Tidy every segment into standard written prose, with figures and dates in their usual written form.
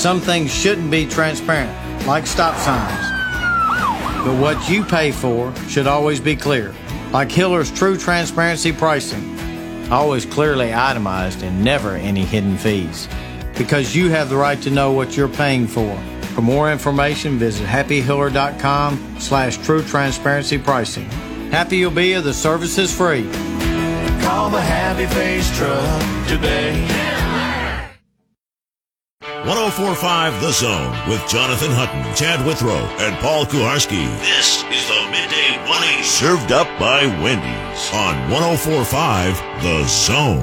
some things shouldn't be transparent, like stop signs. But what you pay for should always be clear, like Hiller's True Transparency Pricing. Always clearly itemized and never any hidden fees. Because you have the right to know what you're paying for. For more information, visit happyhiller.com/true transparency pricing. Happy you'll be, the service is free. Call the Happy Face Truck today. 104.5 The Zone with Jonathan Hutton, Chad Withrow, and Paul Kuharski. This is the Midday 180 served up by Wendy's on 104.5 The Zone.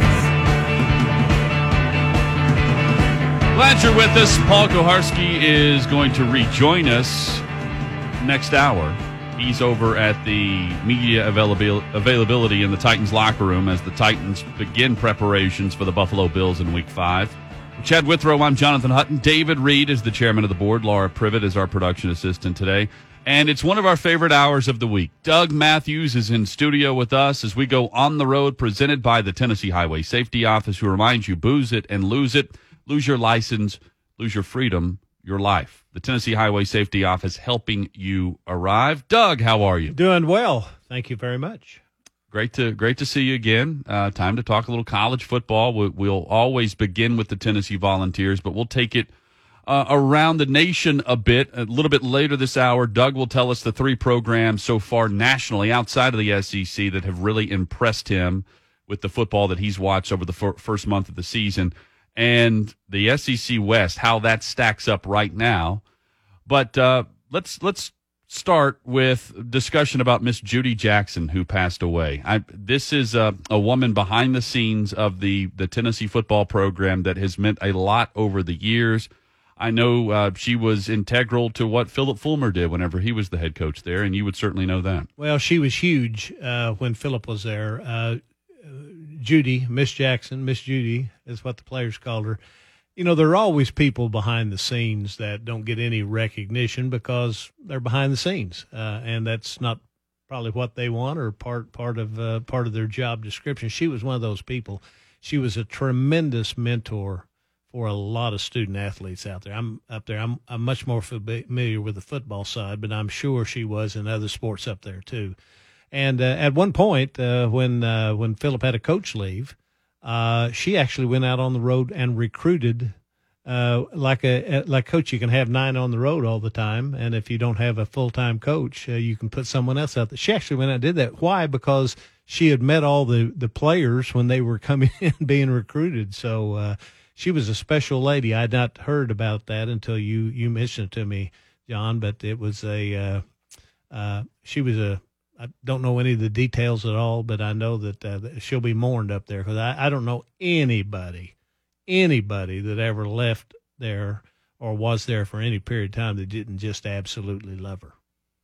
Glad you're with us. Paul Kuharski is going to rejoin us next hour. He's over at the media availability in the Titans locker room as the Titans begin preparations for the Buffalo Bills in Week 5. Chad Withrow, I'm Jonathan Hutton. David Reed is the chairman of the board. Laura Privet is our production assistant today. And it's one of our favorite hours of the week. Doug Matthews is in studio with us as we go on the road, presented by the Tennessee Highway Safety Office, who reminds you, booze it and lose it. Lose your license, lose your freedom, your life. The Tennessee Highway Safety Office helping you arrive. Doug, how are you? Doing well. Thank you very much. Great to see you again. Time to talk a little college football. We'll always begin with the Tennessee Volunteers, but we'll take it around the nation a little bit later this hour. Doug will tell us the 3 programs so far nationally outside of the SEC that have really impressed him with the football that he's watched over the first month of the season, and the SEC West, how that stacks up right now. But let's start with discussion about Miss Judy Jackson, who passed away. This is a woman behind the scenes of the Tennessee football program that has meant a lot over the years. I know she was integral to what Philip Fulmer did whenever he was the head coach there, and you would certainly know that. Well, she was huge when Philip was there. Judy, Miss Jackson, Miss Judy is what the players called her. You know, there are always people behind the scenes that don't get any recognition because they're behind the scenes, and that's not probably what they want or part of their job description. She was one of those people. She was a tremendous mentor for a lot of student athletes out there. I'm much more familiar with the football side, but I'm sure she was in other sports up there too. And at one point, when Philip had a coach leave, she actually went out on the road and recruited, like coach, you can have 9 on the road all the time. And if you don't have a full-time coach, you can put someone else out there. She actually went out and did that. Why? Because she had met all the players when they were coming in being recruited. So, she was a special lady. I had not heard about that until you mentioned it to me, John, but it was I don't know any of the details at all, but I know that she'll be mourned up there because I don't know anybody that ever left there or was there for any period of time that didn't just absolutely love her.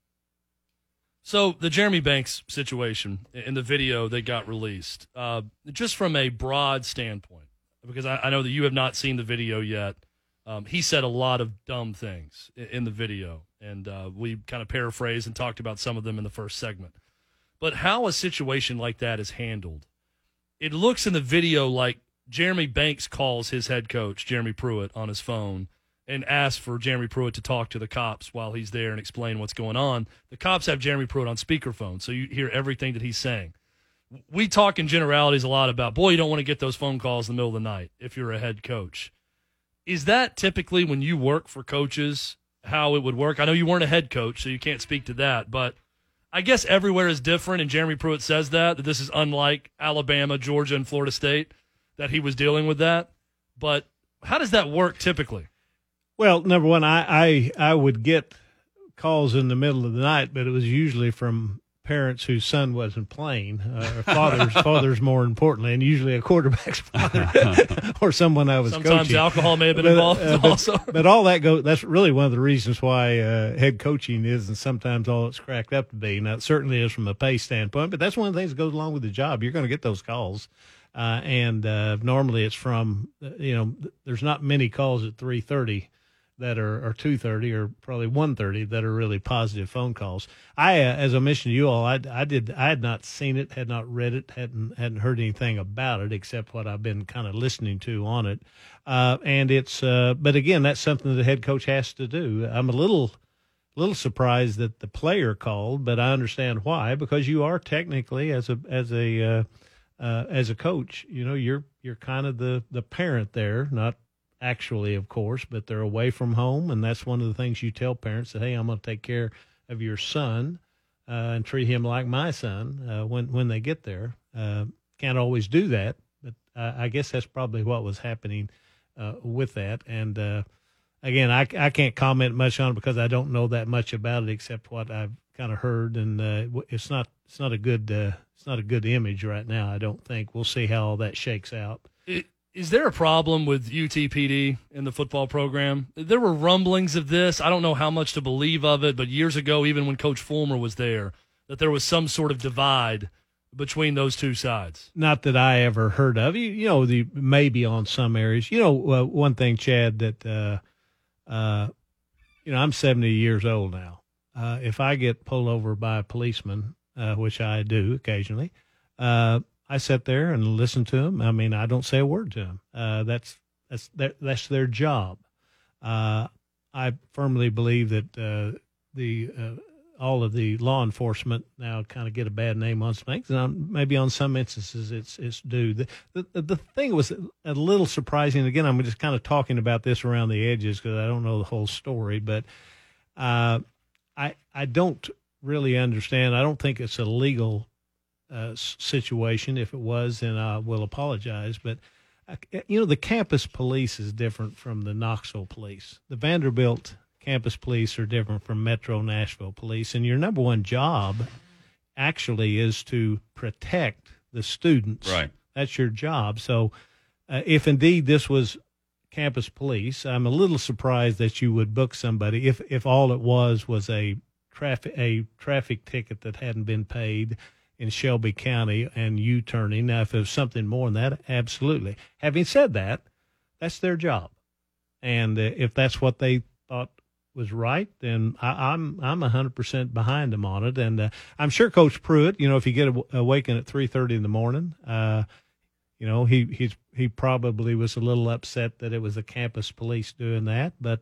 So the Jeremy Banks situation in the video that got released, just from a broad standpoint, because I know that you have not seen the video yet, he said a lot of dumb things in the video, and we kind of paraphrased and talked about some of them in the first segment. But how a situation like that is handled, it looks in the video like Jeremy Banks calls his head coach, Jeremy Pruitt, on his phone and asks for Jeremy Pruitt to talk to the cops while he's there and explain what's going on. The cops have Jeremy Pruitt on speakerphone, so you hear everything that he's saying. We talk in generalities a lot about, boy, you don't want to get those phone calls in the middle of the night if you're a head coach. Is that typically when you work for coaches how it would work? I know you weren't a head coach, so you can't speak to that, but I guess everywhere is different, and Jeremy Pruitt says that this is unlike Alabama, Georgia, and Florida State, that he was dealing with that. But how does that work typically? Well, number one, I would get calls in the middle of the night, but it was usually from parents whose son wasn't playing, or father's more importantly, and usually a quarterback's father or someone I was Sometimes coaching. Alcohol may have been involved also. But all that that's really one of the reasons why head coaching isn't sometimes all it's cracked up to be. Now, it certainly is from a pay standpoint, but that's one of the things that goes along with the job. You're going to get those calls. And normally it's from, there's not many calls at 3:30 that are 2:30 or probably 1:30 that are really positive phone calls. As I mentioned to you all, I had not seen it, had not read it, hadn't heard anything about it except what I've been kind of listening to on it. And it's, but again, that's something the head coach has to do. I'm a little surprised that the player called, but I understand why, because you are technically as a coach, you're kind of the parent there, not actually, of course, but they're away from home, and that's one of the things you tell parents that, hey, I'm going to take care of your son and treat him like my son when they get there. Can't always do that, but I guess that's probably what was happening with that. And again, I can't comment much on it because I don't know that much about it except what I've kind of heard, and it's not a good image right now. I don't think. We'll see how all that shakes out. Is there a problem with UTPD in the football program? There were rumblings of this. I don't know how much to believe of it, but years ago, even when Coach Fulmer was there, that there was some sort of divide between those two sides. Not that I ever heard of. Maybe on some areas. One thing, Chad, that I'm 70 years old now. If I get pulled over by a policeman, which I do occasionally, I sit there and listen to them. I mean, I don't say a word to them. That's their job. I firmly believe that all of the law enforcement now kind of get a bad name on some things, and maybe on some instances it's due. The thing was a little surprising. Again, I'm just kind of talking about this around the edges because I don't know the whole story, but I don't really understand. I don't think it's a legal situation. If it was, then I will apologize. But, the campus police is different from the Knoxville police. The Vanderbilt campus police are different from Metro Nashville police. And your number one job actually is to protect the students. Right. That's your job. So if indeed this was campus police, I'm a little surprised that you would book somebody if all it was a traffic ticket that hadn't been paid in Shelby County and U-turning. Now, if it was something more than that, absolutely. Having said that, that's their job. And if that's what they thought was right, then I'm 100% behind them on it. And I'm sure Coach Pruitt, if you get awakened at 3:30 in the morning, he probably was a little upset that it was the campus police doing that. But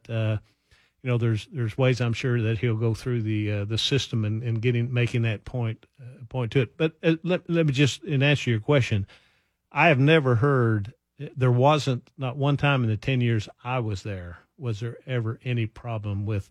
there's ways I'm sure that he'll go through the system and making that point to it. But let me just answer your question. I have never heard, there wasn't, not one time in the 10 years I was there, was there ever any problem with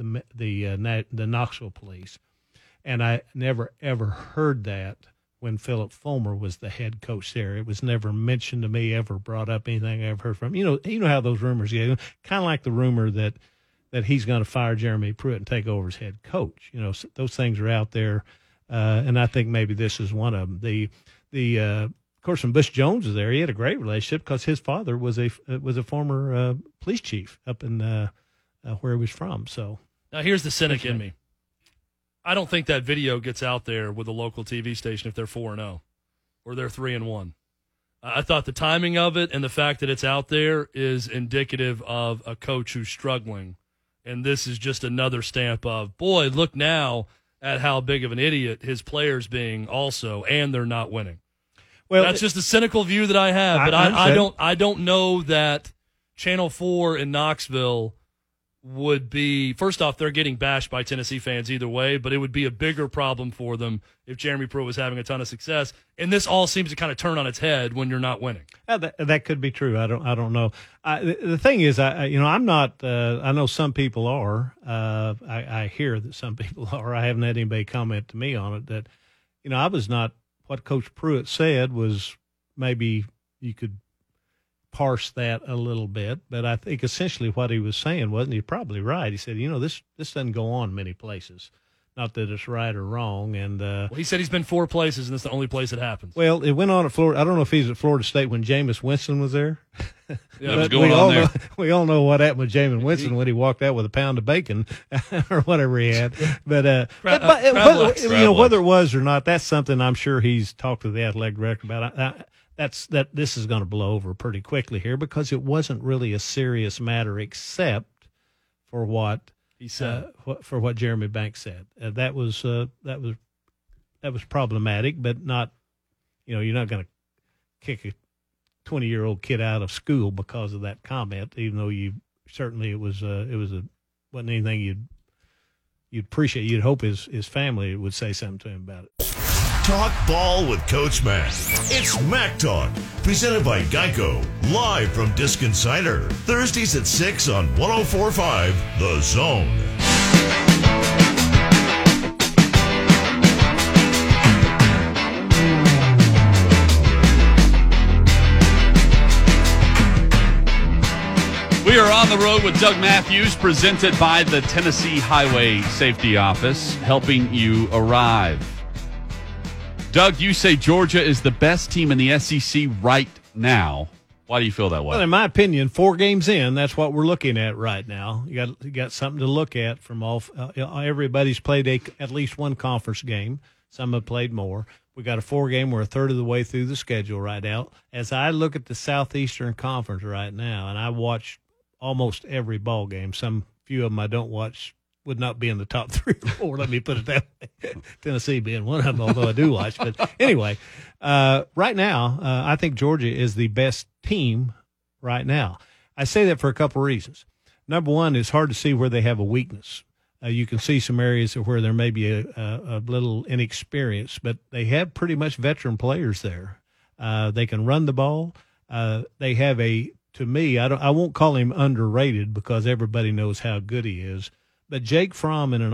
the Knoxville police. And I never ever heard that when Philip Fulmer was the head coach there. It was never mentioned to me, ever brought up anything I ever heard from. You know how those rumors get, kind of like the rumor that he's going to fire Jeremy Pruitt and take over as head coach. Those things are out there, and I think maybe this is one of them. Of course, when Bush Jones was there, he had a great relationship because his father was a former police chief up in where he was from. So now here's the cynic in me. I don't think that video gets out there with a local TV station if they're 4-0 or they're 3-1. I thought the timing of it and the fact that it's out there is indicative of a coach who's struggling. And this is just another stamp of, boy, look now at how big of an idiot his players being also, and they're not winning. Well, that's just a cynical view that I have. But I don't know that Channel 4 in Knoxville would be, first off, they're getting bashed by Tennessee fans either way, but it would be a bigger problem for them if Jeremy Pruitt was having a ton of success. And this all seems to kind of turn on its head when you're not winning. That could be true. I don't know. The thing is, I'm not. I know some people are. I hear that some people are. I haven't had anybody comment to me on it. That I was not. What Coach Pruitt said was maybe you could parse that a little bit, but I think essentially what he was saying, wasn't he? Probably right. He said, this doesn't go on many places. Not that it's right or wrong. And well, he said he's been 4 places, and that's the only place it happens. Well, it went on at Florida. I don't know if he's at Florida State when Jameis Winston was there. Yeah, what's going on there? We all know what happened with Jameis Winston when he walked out with a pound of bacon or whatever he had. But whether it was or not, that's something I'm sure he's talked to the athletic director about. This is going to blow over pretty quickly here because it wasn't really a serious matter except for what he said. For what Jeremy Banks said. That was problematic, but not. You're not going to kick a 20-year-old kid out of school because of that comment, even though it wasn't anything you'd appreciate. You'd hope his family would say something to him about it. Talk ball with Coach Mac. It's Mac Talk, presented by Geico, live from Disc Insider, Thursdays at 6 on 104.5 The Zone. We are on the road with Doug Matthews, presented by the Tennessee Highway Safety Office, helping you arrive. Doug, you say Georgia is the best team in the SEC right now. Why do you feel that way? Well, in my opinion, 4 games in, that's what we're looking at right now. You got something to look at from all. Everybody's played at least one conference game. Some have played more. We got a 4 game. We're a third of the way through the schedule right now. As I look at the Southeastern Conference right now, and I watch almost every ball game. Some few of them I don't watch, would not be in the top 3 or 4. Let me put it that way. Tennessee being one of them, although I do watch. But anyway, right now, I think Georgia is the best team right now. I say that for a couple of reasons. Number one, it's hard to see where they have a weakness. You can see some areas where there may be a little inexperience, but they have pretty much veteran players there. They can run the ball. They have to me, I won't call him underrated because everybody knows how good he is. But Jake Fromm in an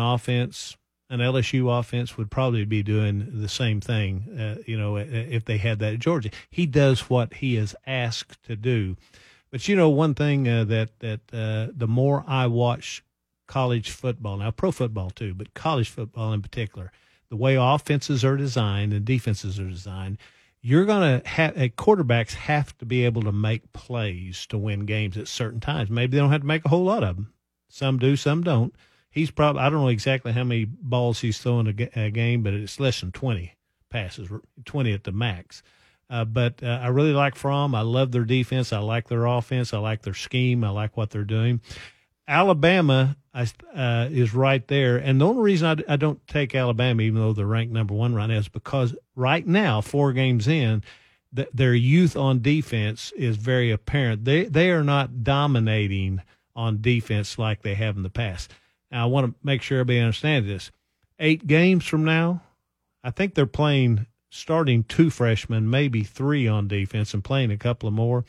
LSU offense would probably be doing the same thing, if they had that at Georgia. He does what he is asked to do. But one thing that the more I watch college football, now pro football too, but college football in particular, the way offenses are designed and defenses are designed, you're going to have quarterbacks have to be able to make plays to win games at certain times. Maybe they don't have to make a whole lot of them. Some do, some don't. He's probably, I don't know exactly how many balls he's throwing a game, but it's less than 20 passes, 20 at the max. But I really like Fromm. I love their defense. I like their offense. I like their scheme. I like what they're doing. Alabama is right there. And the only reason I don't take Alabama, even though they're ranked number 1 right now, is because right now, 4 games in, their youth on defense is very apparent. They are not dominating on defense like they have in the past. Now, I want to make sure everybody understands this. 8 games from now, I think they're starting 2 freshmen, maybe 3 on defense, and playing a couple of more.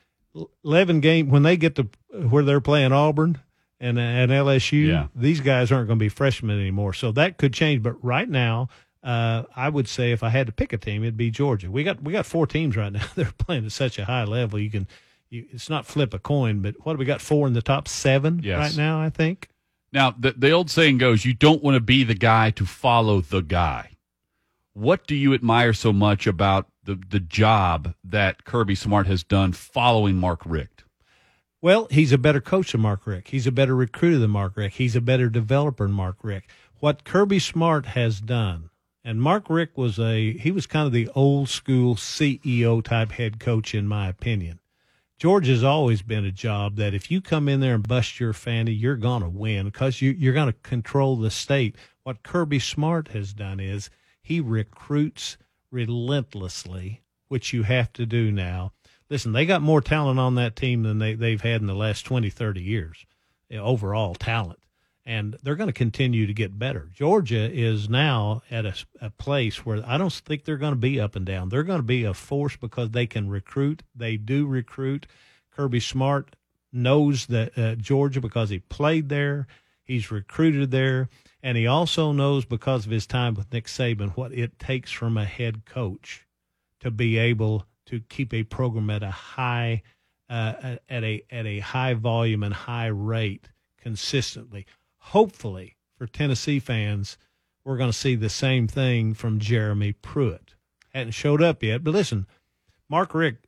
11 games, when they get to where they're playing Auburn and LSU, These guys aren't going to be freshmen anymore. So that could change. But right now, I would say if I had to pick a team, it'd be Georgia. We got 4 teams right now. They're playing at such a high level. It's not flip a coin, but what have we got? 4 in the top 7 right now, I think. Now, the old saying goes, you don't want to be the guy to follow the guy. What do you admire so much about the job that Kirby Smart has done following Mark Richt? Well, he's a better coach than Mark Richt. He's a better recruiter than Mark Richt. He's a better developer than Mark Richt. What Kirby Smart has done, and Mark Richt was kind of the old school CEO type head coach in my opinion. Georgia's always been a job that if you come in there and bust your fanny, you're going to win because you're going to control the state. What Kirby Smart has done is he recruits relentlessly, which you have to do now. Listen, they got more talent on that team than they've had in the last 20, 30 years, overall talent. And they're going to continue to get better. Georgia is now at a place where I don't think they're going to be up and down. They're going to be a force because they can recruit. They do recruit. Kirby Smart knows that Georgia because he played there. He's recruited there. And he also knows because of his time with Nick Saban what it takes from a head coach to be able to keep a program at a high at a high volume and high rate consistently. Hopefully, for Tennessee fans, we're going to see the same thing from Jeremy Pruitt. Hadn't showed up yet, but listen, Mark Richt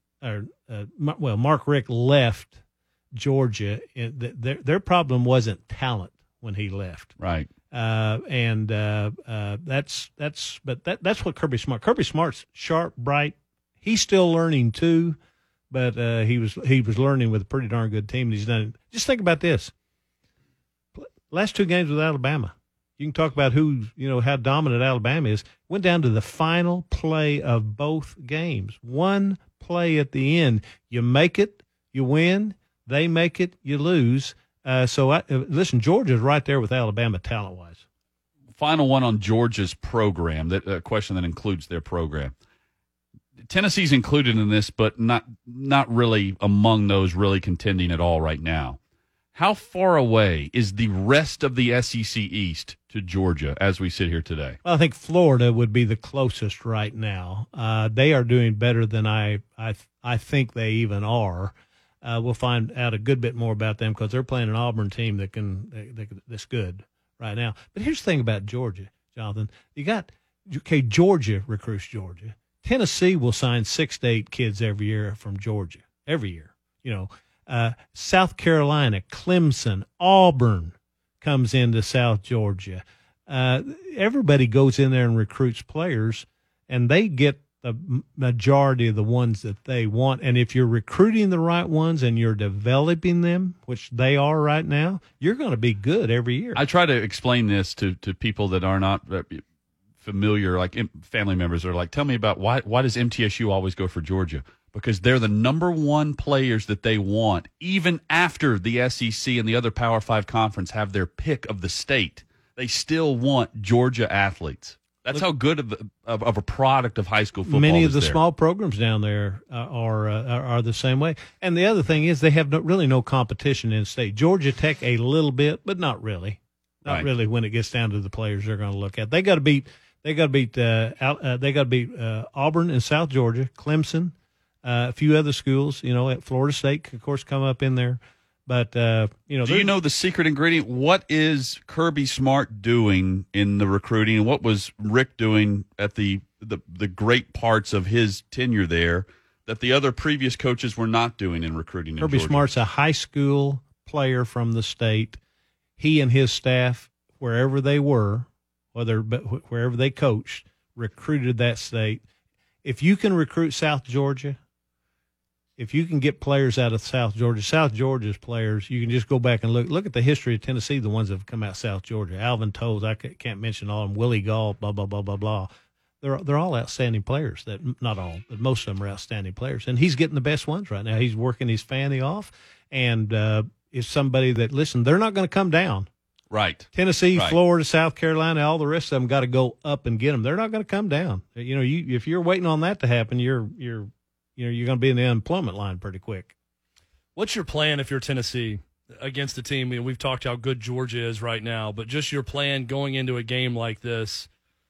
left Georgia. Their problem wasn't talent when he left, right? That's what Kirby Smart. Kirby Smart's sharp, bright. He's still learning too, but he was learning with a pretty darn good team. And he's done. Just think about this. Last 2 games with Alabama. You can talk about how dominant Alabama is. Went down to the final play of both games. One play at the end. You make it, you win. They make it, you lose. Listen, Georgia's right there with Alabama talent-wise. Final one on Georgia's program, that question that includes their program. Tennessee's included in this, but not really among those really contending at all right now. How far away is the rest of the SEC East to Georgia as we sit here today? Well, I think Florida would be the closest right now. They are doing better than I think they even are. We'll find out a good bit more about them because they're playing an Auburn team that's good right now. But here's the thing about Georgia, Jonathan. Georgia recruits Georgia. Tennessee will sign 6 to 8 kids every year from Georgia. Every year, South Carolina, Clemson, Auburn comes into South Georgia. Everybody goes in there and recruits players, and they get the majority of the ones that they want. And if you're recruiting the right ones and you're developing them, which they are right now, you're going to be good every year. I try to explain this to people that are not familiar, like family members are like, tell me about why does MTSU always go for Georgia? Because they're the number one players that they want, even after the SEC and the other Power 5 conference have their pick of the state. They still want Georgia athletes. That's how good of a product of high school football is. Many of the small programs down there are the same way. And the other thing is they have really no competition in state. Georgia Tech a little bit, but not really. Not really when it gets down to the players they're going to look at. They got to beat Auburn and South Georgia, Clemson. A few other schools, at Florida State, of course, come up in there. But, do you know the secret ingredient? What is Kirby Smart doing in the recruiting, and what was Rick doing at the great parts of his tenure there that the other previous coaches were not doing in recruiting in Kirby Georgia? Smart's a high school player from the state. He and his staff, wherever they were, wherever they coached, recruited that state. If you can recruit South Georgia, if you can get players out of South Georgia's players, you can just go back and look at the history of Tennessee, the ones that have come out of South Georgia. Alvin Toles, I can't mention all of them, Willie Gall, blah, blah, blah, blah, blah. They're all outstanding players. Not all, but most of them are outstanding players. And he's getting the best ones right now. He's working his fanny off, and is somebody that, listen, they're not going to come down. Right. Tennessee, right. Florida, South Carolina, all the rest of them got to go up and get them. They're not going to come down. If you're waiting on that to happen, you're going to be in the unemployment line pretty quick. What's your plan if you're Tennessee against a team? We've talked how good Georgia is right now, but just your plan going into a game like this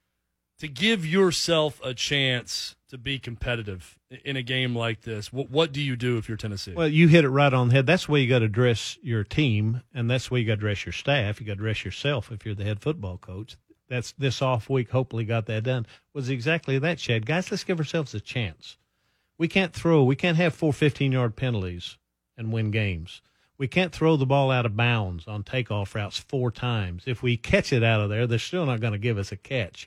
to give yourself a chance to be competitive in a game like this. What do you do if you're Tennessee? Well, you hit it right on the head. That's the way you got to dress your team, and that's the way you got to dress your staff. You got to dress yourself if you're the head football coach. That's this off week, hopefully got that done, was exactly that, Chad. Guys, let's give ourselves a chance. We can't have 4 15-yard penalties and win games. We can't throw the ball out of bounds on takeoff routes 4 times. If we catch it out of there, they're still not going to give us a catch.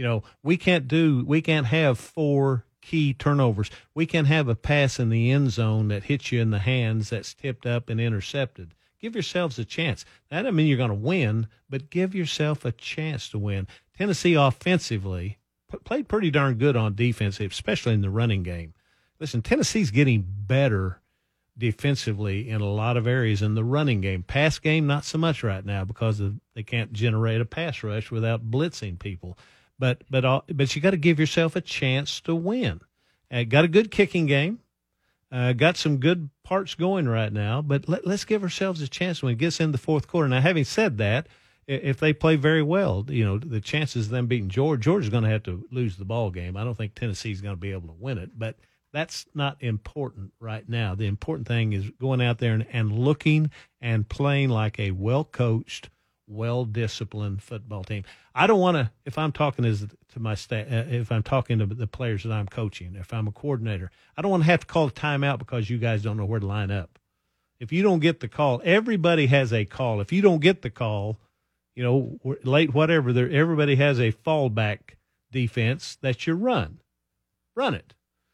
We can't have 4 key turnovers. We can't have a pass in the end zone that hits you in the hands that's tipped up and intercepted. Give yourselves a chance. That doesn't mean you're going to win, but give yourself a chance to win. Tennessee offensively played pretty darn good on defense, especially in the running game. Listen, Tennessee's getting better defensively in a lot of areas in the running game. Pass game, not so much right now because they can't generate a pass rush without blitzing people. But you got to give yourself a chance to win. Got a good kicking game. Got some good parts going right now. But let's give ourselves a chance when it gets in the fourth quarter. Now, having said that, if they play very well, the chances of them beating Georgia's going to have to lose the ball game. I don't think Tennessee's going to be able to win it. But that's not important right now. The important thing is going out there and looking and playing like a well-coached, well-disciplined football team. I don't want to, if I'm talking to my staff, if I'm talking to the players that I'm coaching, if I'm a coordinator, I don't want to have to call a timeout because you guys don't know where to line up. If you don't get the call, everybody has a call. If you don't get the call, late, whatever, everybody has a fallback defense that you run. Run it.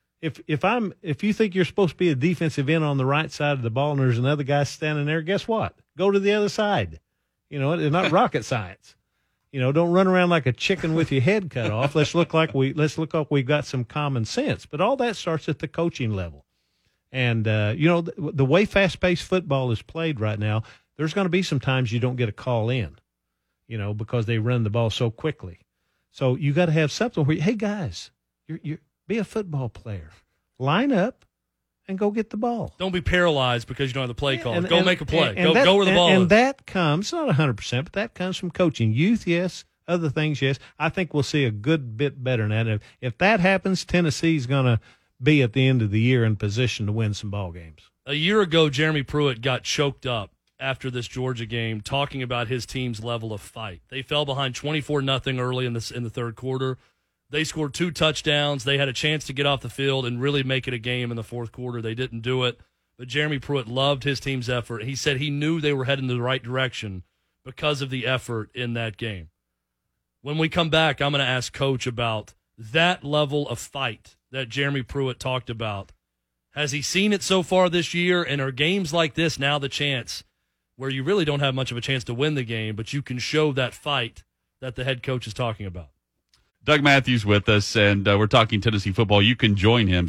If you think you're supposed to be a defensive end on the right side of the ball and there's another guy standing there, guess what? Go to the other side. You know, it's not rocket science. You know, don't run around like a chicken with your head cut off. Let's look like we've got some common sense. But all that starts at the coaching level. And, you know, the way fast-paced football is played right now, there's going to be some times you don't get a call in, you know, because they run the ball so quickly. So you got to have something where, hey, guys, you be a football player. Line up and go get the ball. Don't be paralyzed because you don't have the play call. Go make a play. Go where the ball is. And that comes, not 100%, but that comes from coaching. Youth, yes. Other things, yes. I think we'll see a good bit better than that. If that happens, Tennessee's going to be at the end of the year in position to win some ball games. A year ago, Jeremy Pruitt got choked up after this Georgia game talking about his team's level of fight. They fell behind 24-0 early in the third quarter. They scored 2 touchdowns. They had a chance to get off the field and really make it a game in the fourth quarter. They didn't do it. But Jeremy Pruitt loved his team's effort. He said he knew they were heading in the right direction because of the effort in that game. When we come back, I'm going to ask Coach about that level of fight that Jeremy Pruitt talked about. Has he seen it so far this year? And are games like this now the chance where you really don't have much of a chance to win the game, but you can show that fight that the head coach is talking about? Doug Matthews with us, and we're talking Tennessee football. You can join him,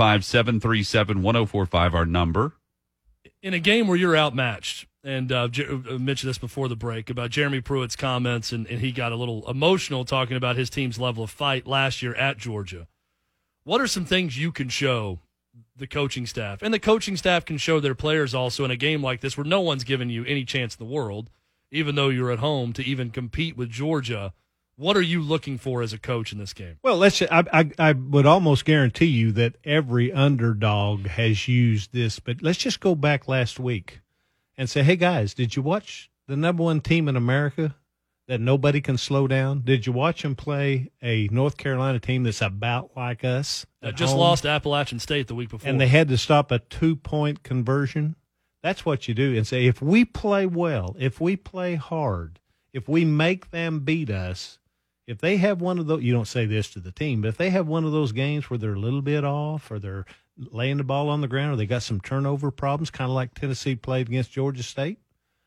615-737-1045, our number. In a game where you're outmatched, and I mentioned this before the break about Jeremy Pruitt's comments, and he got a little emotional talking about his team's level of fight last year at Georgia. What are some things you can show the coaching staff? And the coaching staff can show their players also in a game like this where no one's giving you any chance in the world, even though you're at home, to even compete with Georgia. What are you looking for as a coach in this game? Well, I would almost guarantee you that every underdog has used this, but let's just go back last week and say, hey, guys, did you watch the number one team in America that nobody can slow down? Did you watch them play a North Carolina team that's about like us? Just lost Appalachian State the week before. And they had to stop a 2-point conversion. That's what you do. And say, if we play well, if we play hard, if we make them beat us, if they have one of those, you don't say this to the team, but if they have one of those games where they're a little bit off or they're laying the ball on the ground or they got some turnover problems, kind of like Tennessee played against Georgia State,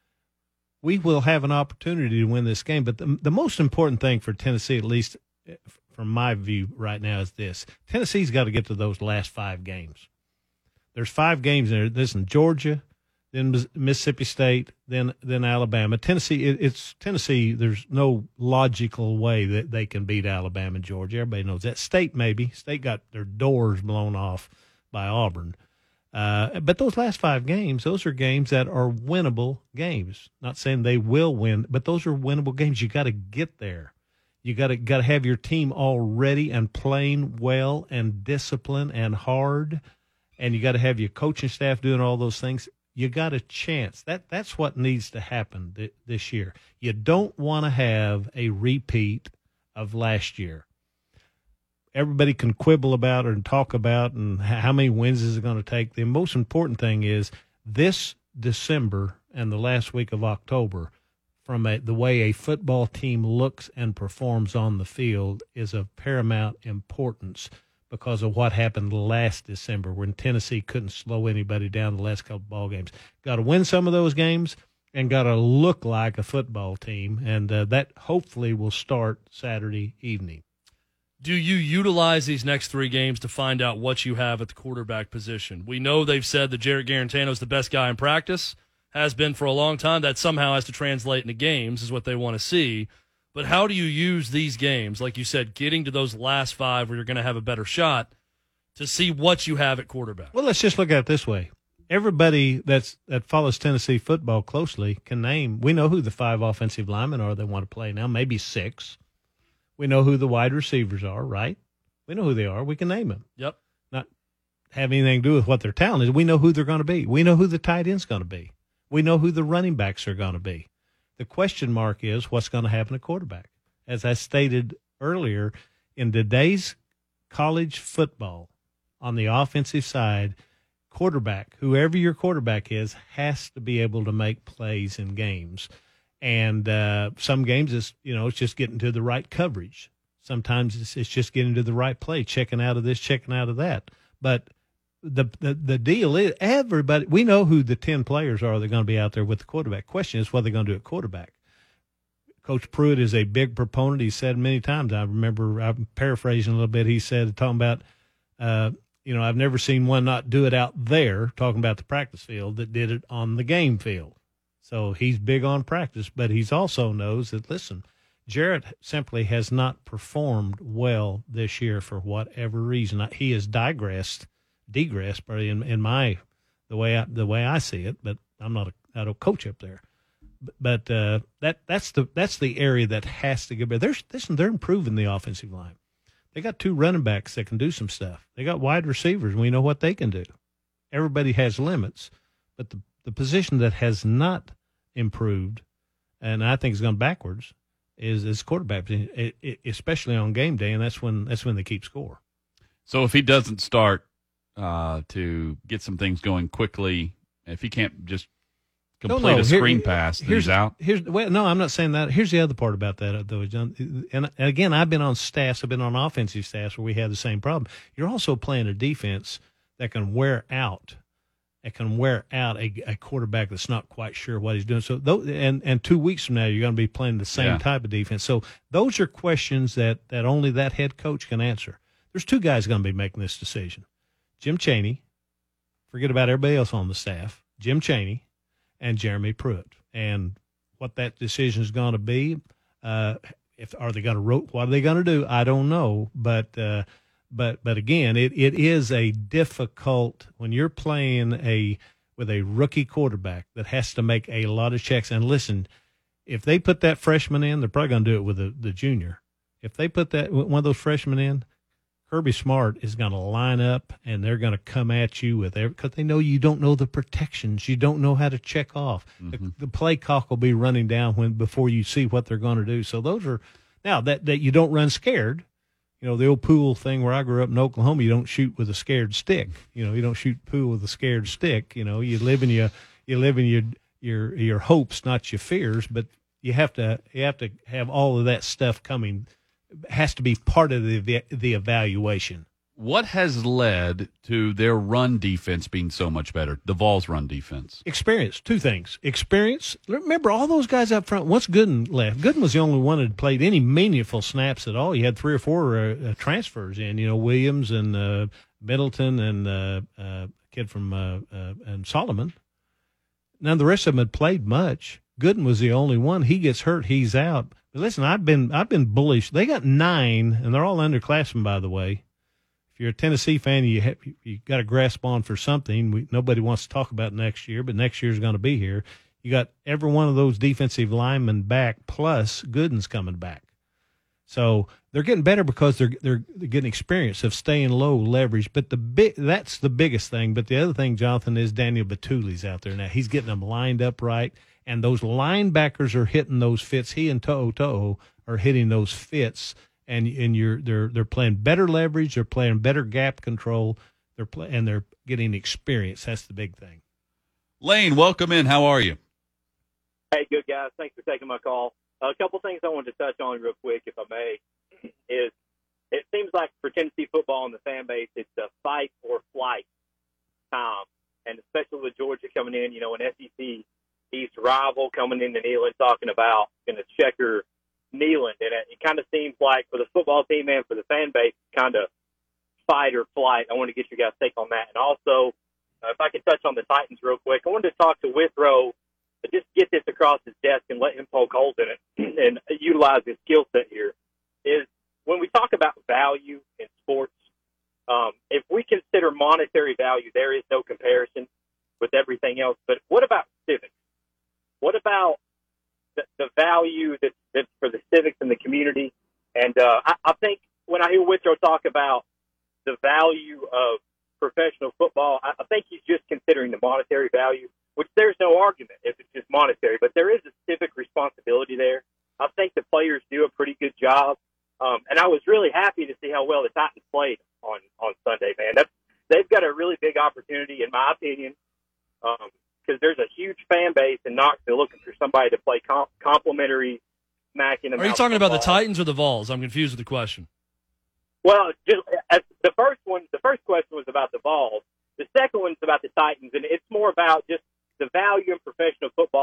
we will have an opportunity to win this game. But the most important thing for Tennessee, at least from my view right now, is this. Tennessee's got to get to those last 5 games. There's 5 games in there. This in Georgia, then Mississippi State, then Alabama. Tennessee, it's Tennessee. There's no logical way that they can beat Alabama and Georgia. Everybody knows that. State, maybe. State got their doors blown off by Auburn. But those last 5 games, those are games that are winnable games. Not saying they will win, but those are winnable games. You got to get there. You got to have your team all ready and playing well and disciplined and hard, and you got to have your coaching staff doing all those things. You got a chance. That's what needs to happen this year. You don't want to have a repeat of last year. Everybody can quibble about it and talk about and how many wins is it going to take. The most important thing is this December and the last week of October, from the way a football team looks and performs on the field, is of paramount importance because of what happened last December when Tennessee couldn't slow anybody down the last couple of ball games. Got to win some of those games and got to look like a football team, and that hopefully will start Saturday evening. Do you utilize these next 3 games to find out what you have at the quarterback position? We know they've said that Jarrett Garantano is the best guy in practice, has been for a long time. That somehow has to translate into games is what they want to see. But how do you use these games, like you said, getting to those last 5 where you're going to have a better shot to see what you have at quarterback? Well, let's just look at it this way. Everybody that follows Tennessee football closely can name. We know who the 5 offensive linemen are that want to play now, maybe 6. We know who the wide receivers are, right? We know who they are. We can name them. Yep. Not have anything to do with what their talent is. We know who they're going to be. We know who the tight end's going to be. We know who the running backs are going to be. The question mark is what's going to happen at quarterback. As I stated earlier, in today's college football, on the offensive side, quarterback, whoever your quarterback is, has to be able to make plays in games. And some games, it's just getting to the right coverage. Sometimes it's just getting to the right play, checking out of this, checking out of that. But the deal is everybody, we know who the 10 players are that are going to be out there with the quarterback. Question is what they're going to do at quarterback. Coach Pruitt is a big proponent. He said many times, I remember, I'm paraphrasing a little bit, he said, talking about, I've never seen one not do it out there, talking about the practice field, that did it on the game field. So he's big on practice, but he's also knows that, listen, Jarrett simply has not performed well this year for whatever reason. He has digressed, in the way I see it, but I'm not a coach up there. But that's the area that has to get better. They're improving the offensive line. They got 2 running backs that can do some stuff. They got wide receivers, and we know what they can do. Everybody has limits, but the position that has not improved, and I think has gone backwards, is quarterback, especially on game day, and that's when they keep score. So if he doesn't start to get some things going quickly, if he can't just complete a screen pass, he's out. No, I'm not saying that. Here's the other part about that, though, John. And again, I've been on staffs. I've been on offensive staffs where we had the same problem. You're also playing a defense that can wear out. It can wear out a quarterback that's not quite sure what he's doing. So, and 2 weeks from now, you're going to be playing the same type of defense. So, those are questions that only that head coach can answer. There's 2 guys going to be making this decision: Jim Chaney. Forget about everybody else on the staff. Jim Chaney and Jeremy Pruitt. And what that decision is going to be, what are they going to do? I don't know. But again, it is a difficult when you're playing with a rookie quarterback that has to make a lot of checks. And listen, if they put that freshman in, they're probably going to do it with the junior. If they put one of those freshmen in, Kirby Smart is going to line up, and they're going to come at you because they know you don't know the protections. You don't know how to check off. Mm-hmm. The play clock will be running down before you see what they're going to do. So those are now that you don't run scared. The old pool thing where I grew up in Oklahoma, you don't shoot with a scared stick. You don't shoot pool with a scared stick. You live in your hopes, not your fears. But you have to have all of that stuff coming. Has to be part of the evaluation. What has led to their run defense being so much better, the Vols' run defense? Experience. 2 things. Experience. Remember, all those guys up front, once Gooden left, Gooden was the only one that had played any meaningful snaps at all. You had 3 or 4 transfers in, Williams and Middleton and a kid from and Solomon. Now, the rest of them had played much. Gooden was the only one. He gets hurt, he's out. But listen, I've been bullish. They got 9, and they're all underclassmen, by the way. If you're a Tennessee fan, you got to grasp on for something. Nobody wants to talk about next year, but next year's going to be here. You got every one of those defensive linemen back, plus Gooden's coming back. So they're getting better because they're getting experience of staying low, leverage. But that's the biggest thing. But the other thing, Jonathan, is Daniel Batuli's out there now. He's getting them lined up right. And those linebackers are hitting those fits. He and To'o are hitting those fits, and they're playing better leverage. They're playing better gap control. They're getting experience. That's the big thing. Lane, welcome in. How are you? Hey, good guys. Thanks for taking my call. A couple things I wanted to touch on real quick, if I may, is it seems like for Tennessee football and the fan base, it's a fight or flight time, and especially with Georgia coming in, an SEC East rival coming into Neyland talking about going to checker Neyland. And it kind of seems like for the football team and for the fan base, kind of fight or flight. I want to get your guys' take on that. And also, if I could touch on the Titans real quick, I wanted to talk to Withrow, just get this across his desk and let him poke holes in it and utilize his skill set here, is when we talk about value in sports, if we consider monetary value, there is no comparison with everything else. But what about civics? What about the value that's for the civics and the community? And I think when I hear Withrow talk about the value of professional football, I think he's just considering the monetary value, which there's no argument if it's just monetary. But there is a civic responsibility there. I think the players do a pretty good job. And I was really happy to see how well the Titans played on Sunday, man. They've got a really big opportunity, in my opinion, because there's a huge fan base in Knoxville looking for somebody to play complimentary smack in the mouth. Are you talking about the football. Titans or the Vols? I'm confused with the question. Well, the first question was about the Vols. The second one's about the Titans, and it's more about just the value in professional football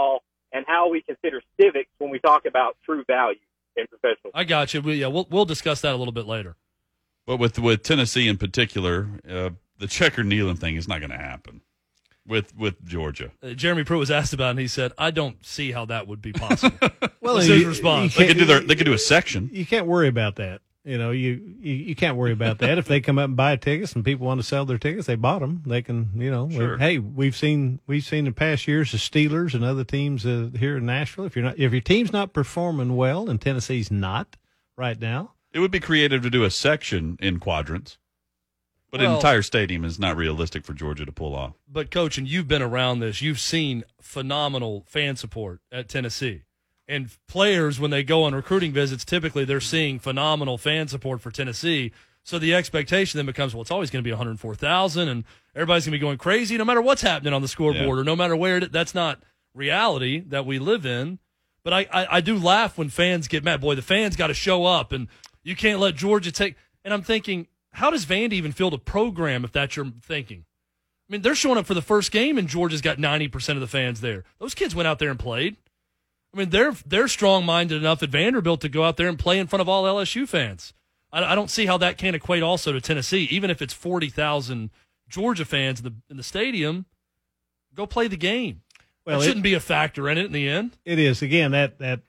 and how we consider civics when we talk about true value in professional. I got you. We'll discuss that a little bit later. But with Tennessee in particular, the checker kneeling thing is not going to happen with Georgia. Jeremy Pruitt was asked about it, and he said, "I don't see how that would be possible." Well, That's his response. They could do a section. You can't worry about that. You can't worry about that. If they come up and buy tickets and people want to sell their tickets, they bought them. They can, Sure. Hey, we've seen in past years the Steelers and other teams here in Nashville. If your team's not performing well, and Tennessee's not right now, It would be creative to do a section in quadrants, but an entire stadium is not realistic for Georgia to pull off. But, Coach, and you've been around this, you've seen phenomenal fan support at Tennessee. And players, when they go on recruiting visits, typically they're seeing phenomenal fan support for Tennessee. So the expectation then becomes, well, it's always going to be 104,000, and everybody's going to be going crazy no matter what's happening on the scoreboard or no matter where. That's not reality that we live in. But I do laugh when fans get mad. Boy, the fans got to show up, and you can't let Georgia take. And I'm thinking, how does Vandy even field a program if that's your thinking? I mean, they're showing up for the first game, and Georgia's got 90% of the fans there. Those kids went out there and played. I mean, they're strong-minded enough at Vanderbilt to go out there and play in front of all LSU fans. I don't see how that can't equate also to Tennessee. Even if it's 40,000 Georgia fans in the stadium, go play the game. Well, that shouldn't be a factor in it in the end. It is. Again, that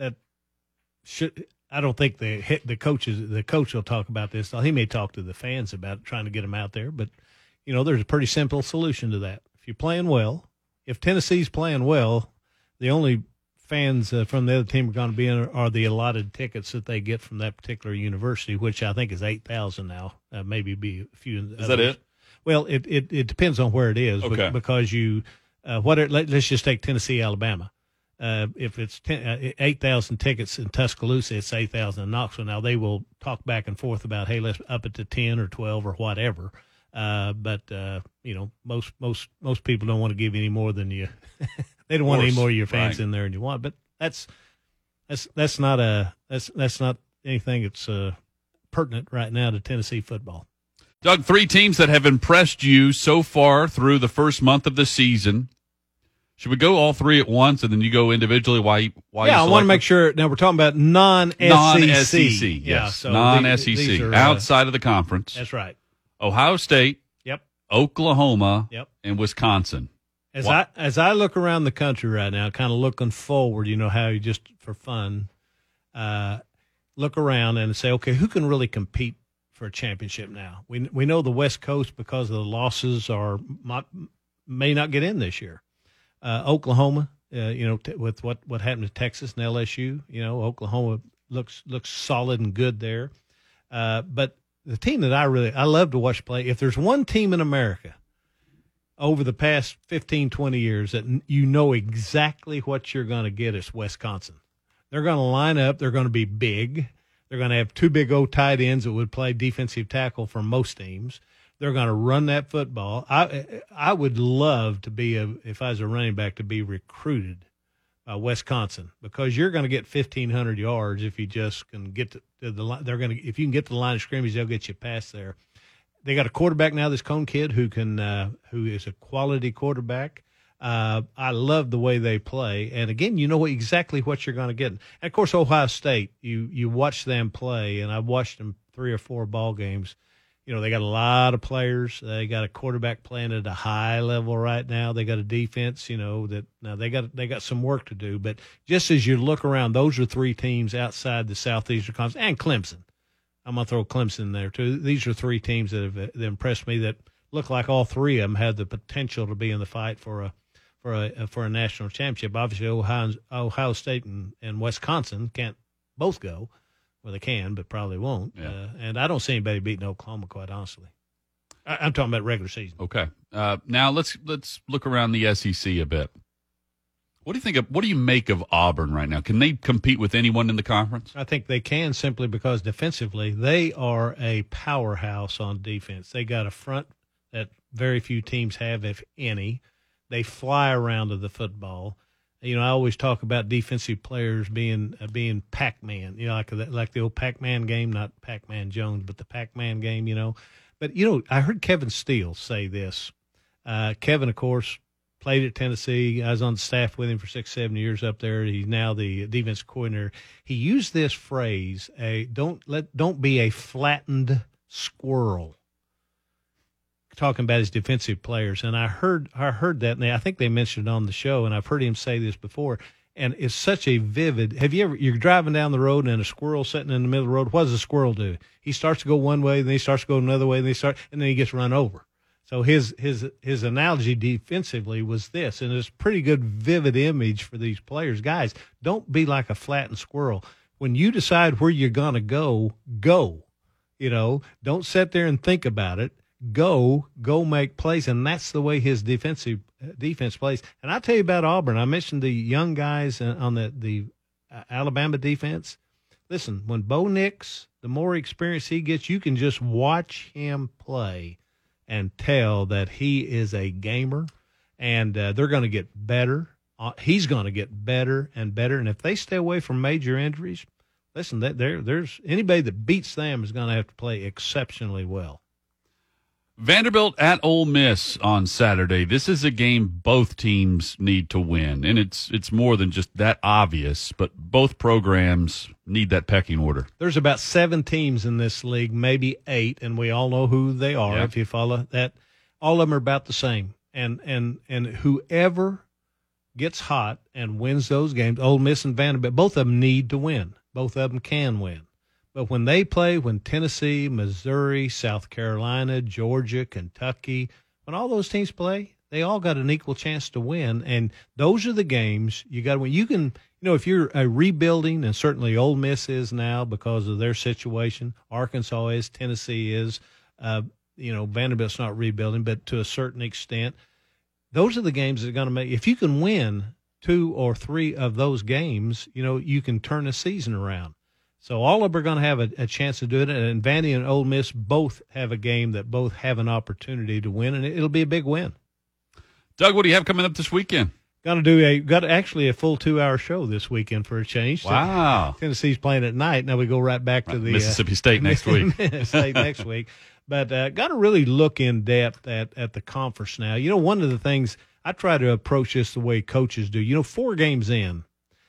should. I don't think the coach will talk about this. He may talk to the fans about it, trying to get them out there. But there's a pretty simple solution to that. If you're playing well, if Tennessee's playing well, the only fans from the other team are going to be in are the allotted tickets that they get from that particular university, which I think is 8,000 now. Maybe be a few. Is that it? Well, it depends on where it is. Okay. Because let's just take Tennessee, Alabama. If it's 8,000 tickets in Tuscaloosa, it's 8,000 in Knoxville. Now they will talk back and forth about, hey, let's up it to 10 or 12 or whatever. But most people don't want to give any more than you. They don't want any more of your fans in there than you want. But that's not anything that's pertinent right now to Tennessee football. Doug, 3 teams that have impressed you so far through the first month of the season. Should we go all 3 at once and then you go individually? Why? Yeah, I want to make sure. Now we're talking about non-SEC. Non-SEC, yes. Yeah, so non-SEC, these are, outside of the conference. That's right. Ohio State. Yep. Oklahoma. Yep. And Wisconsin. As I look around the country right now, kind of looking forward, how you just for fun, look around and say, okay, who can really compete for a championship now? We know the West Coast, because of the losses, may not get in this year. Oklahoma, with what happened to Texas and LSU, Oklahoma looks solid and good there. But the team that I love to watch play, if there's one team in America over the past 15, 20 years that exactly what you're going to get, is Wisconsin. They're going to line up. They're going to be big. They're going to have 2 big old tight ends that would play defensive tackle for most teams. They're going to run that football. I would love to be if I was a running back, to be recruited by Wisconsin, because you're going to get 1,500 yards if you just can get to the line. If you can get to the line of scrimmage, they'll get you past there. They got a quarterback now, this Cone kid, who is a quality quarterback. I love the way they play, and again, exactly what you're going to get. And of course, Ohio State, you watch them play, and I've watched them 3 or 4 ball games. They got a lot of players. They got a quarterback playing at a high level right now. They got a defense, that now they got some work to do. But just as you look around, those are 3 teams outside the Southeastern Conference, and Clemson. I'm gonna throw Clemson in there too. These are 3 teams that have impressed me, that look like all 3 of them have the potential to be in the fight for a national championship. Obviously, Ohio State and Wisconsin can't both go. Well, they can, but probably won't. Yeah. And I don't see anybody beating Oklahoma, quite honestly. I'm talking about regular season. Okay. Now let's look around the SEC a bit. What do you make of Auburn right now? Can they compete with anyone in the conference? I think they can, simply because defensively they are a powerhouse on defense. They got a front that very few teams have, if any. They fly around to the football. I always talk about defensive players being Pac-Man, like the old Pac-Man game, not Pac-Man Jones, but the Pac-Man game, But, I heard Kevin Steele say this. Kevin, of course, played at Tennessee. I was on the staff with him for 6-7 years up there. He's now the defense coordinator. He used this phrase, don't be a flattened squirrel, talking about his defensive players. And I heard that, and I think they mentioned it on the show, and I've heard him say this before, and it's such a vivid. You're driving down the road and a squirrel sitting in the middle of the road. What does a squirrel do? He starts to go one way, then he starts to go another way, and then he gets run over. So his analogy defensively was this, and it's a pretty good vivid image for these players. Guys, don't be like a flattened squirrel. When you decide where you're going to go. Don't sit there and think about it. Go make plays, and that's the way his defense plays. And I'll tell you about Auburn. I mentioned the young guys on the Alabama defense. Listen, when Bo Nix, the more experience he gets, you can just watch him play and tell that he is a gamer, and they're going to get better. He's going to get better and better, and if they stay away from major injuries, listen, there's anybody that beats them is going to have to play exceptionally well. Vanderbilt at Ole Miss on Saturday. This is a game both teams need to win, and it's more than just that obvious, but both programs need that pecking order. There's about 7 teams in this league, maybe 8, and we all know who they are if you follow that. All of them are about the same, and whoever gets hot and wins those games, Ole Miss and Vanderbilt, both of them need to win. Both of them can win. But when they play, when Tennessee, Missouri, South Carolina, Georgia, Kentucky, when all those teams play, they all got an equal chance to win. And those are the games you got to win. You can, if you're rebuilding, and certainly Ole Miss is now because of their situation, Arkansas is, Tennessee is, Vanderbilt's not rebuilding, but to a certain extent, those are the games that are going to make, if you can win 2 or 3 of those games, you can turn a season around. So all of them are going to have a chance to do it, and Vandy and Ole Miss both have a game that both have an opportunity to win, and it'll be a big win. Doug, what do you have coming up this weekend? Got actually a full 2-hour show this weekend for a change. Wow. Tennessee's playing at night. Now we go right back to the Mississippi State next week. State next week. But got to really look in depth at the conference now. One of the things I try to approach this the way coaches do. 4 games in.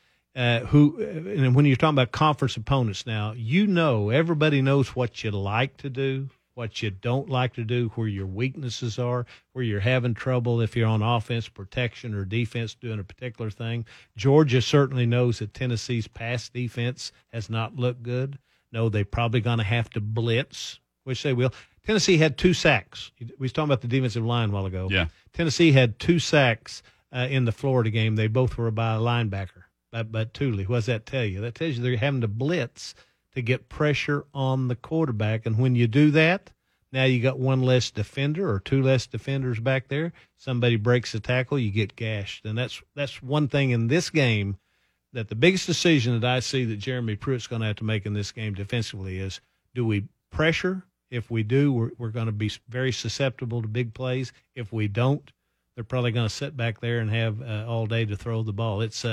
And when you're talking about conference opponents now, everybody knows what you like to do, what you don't like to do, where your weaknesses are, where you're having trouble if you're on offense, protection, or defense doing a particular thing. Georgia certainly knows that Tennessee's pass defense has not looked good. No, they're probably going to have to blitz, which they will. Tennessee had 2 sacks. We was talking about the defensive line a while ago. Yeah. Tennessee had 2 sacks in the Florida game. They both were by a linebacker. But Thule, what does that tell you? That tells you they're having to blitz to get pressure on the quarterback. And when you do that, now you got 1 less defender or 2 less defenders back there. Somebody breaks the tackle, you get gashed. And that's one thing in this game that the biggest decision that I see that Jeremy Pruitt's going to have to make in this game defensively is, do we pressure? If we do, we're going to be very susceptible to big plays. If we don't, they're probably going to sit back there and have all day to throw the ball. It's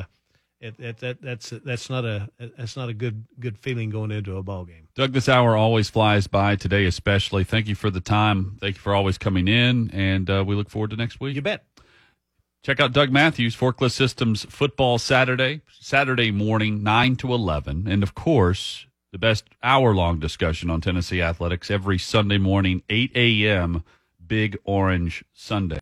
that's not a good feeling going into a ball game. Doug, this hour always flies by, today especially. Thank you for the time. Thank you for always coming in, and we look forward to next week. You bet. Check out Doug Matthews, Forklift Systems Football Saturday morning, 9 to 11. And, of course, the best hour-long discussion on Tennessee athletics every Sunday morning, 8 a.m., Big Orange Sunday.